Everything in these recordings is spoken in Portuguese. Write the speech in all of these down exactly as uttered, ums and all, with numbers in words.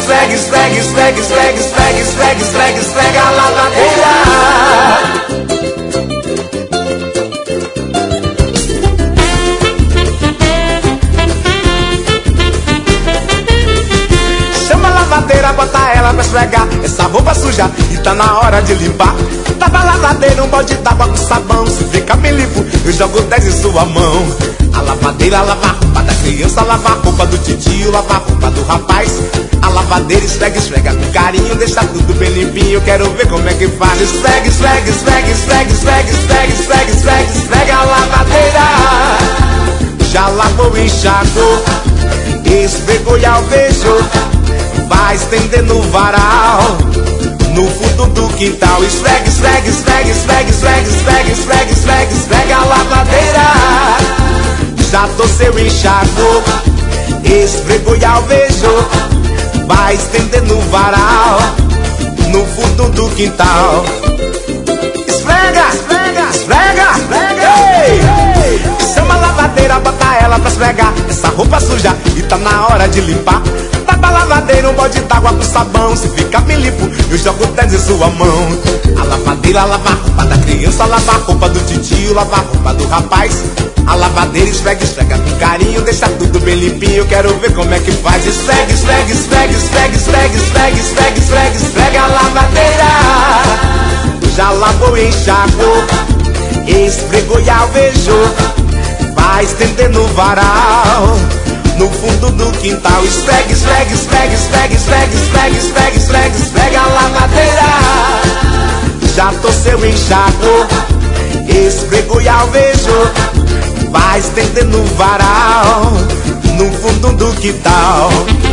esfrega, esfrega, esfrega, esfrega, esfrega, esfrega, esfrega, esfrega a lavadeira. Chama a lavadeira, bota ela pra esfregar essa roupa suja e tá na hora de limpar. Tá pra lavadeira um balde d'água com sabão. Se fica bem limpo, eu jogo dez em sua mão. A lavadeira lava a roupa da criança, lava a roupa do titio, lava a roupa do rapaz. A lavadeira esfrega, esfrega com carinho, deixa tudo bem limpinho. Quero ver como é que faz. Esfrega, esfrega, esfrega, esfrega, esfrega, esfrega, esfrega, esfrega, esfrega a lavadeira. Já lavou e enxagou, esfregou e alvejou, vai estender no varal, no fundo do quintal. Esfrega, esfrega, esfrega, esfrega, esfrega, esfrega, esfrega, esfrega, esfrega a lavadeira. Já torceu e enxagou, esfregou e alvejou, vai estender no varal, no fundo do quintal. Esfrega, esfrega, esfrega, esfrega. Ei! Chama a lavadeira, bota ela pra esfregar essa roupa suja e tá na hora de limpar. Tá pra lavadeira um balde d'água com sabão. Se fica bem limpo, eu jogo dez em sua mão. A lavadeira lava a roupa da criança, lava a roupa do titio, lava a roupa do rapaz. A lavadeira esfrega, esfrega com carinho, deixa tudo bem limpinho. Quero ver como é que faz. Esfrega, esfrega, esfrega, esfrega, esfrega, esfrega, esfrega, esfrega, esfrega a lavadeira. Já lavou e enxagou, esfregou e alvejou, vai estender no varal, no fundo do quintal. Esfrega, esfrega, esfrega, esfrega, esfrega, esfrega, esfrega, esfrega, esfrega a lavadeira. Já torceu e enxagou, esfregou e alvejou, vai estender no varal, no fundo do quintal.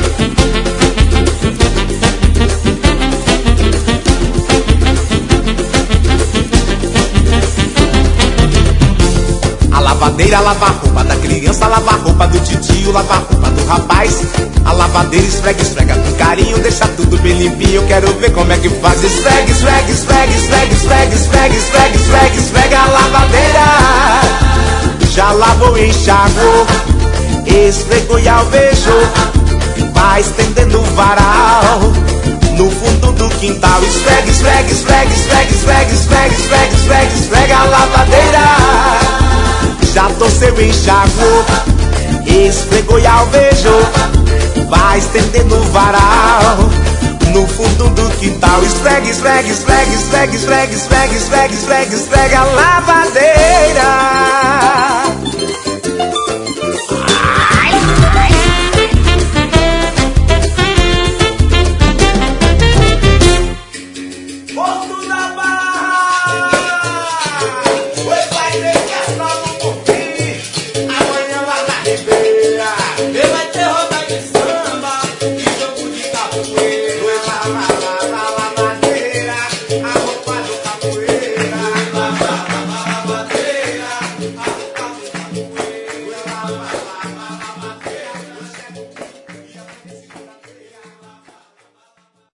A lavadeira lava a roupa da criança, lava a roupa do titio, lava a roupa do rapaz. A lavadeira esfrega, esfrega com carinho, deixa tudo bem limpinho. Quero ver como é que faz. Esfrega, esfrega, esfrega, esfrega, esfrega, esfrega, esfrega, esfrega, esfrega a lavadeira. Já lavou e enxagou, esfregou e alvejou, vai estender no varal, no fundo do quintal. Esfrega, esfrega, esfrega, esfrega, esfrega, esfrega, esfrega, esfrega, esfrega a lavadeira. Já torceu e enxagou, esfregou e alvejou, vai estender no varal, no fundo do quintal. Esfrega, esfrega, esfrega, esfrega, esfrega, esfrega, esfrega, esfrega, esfrega a lavadeira.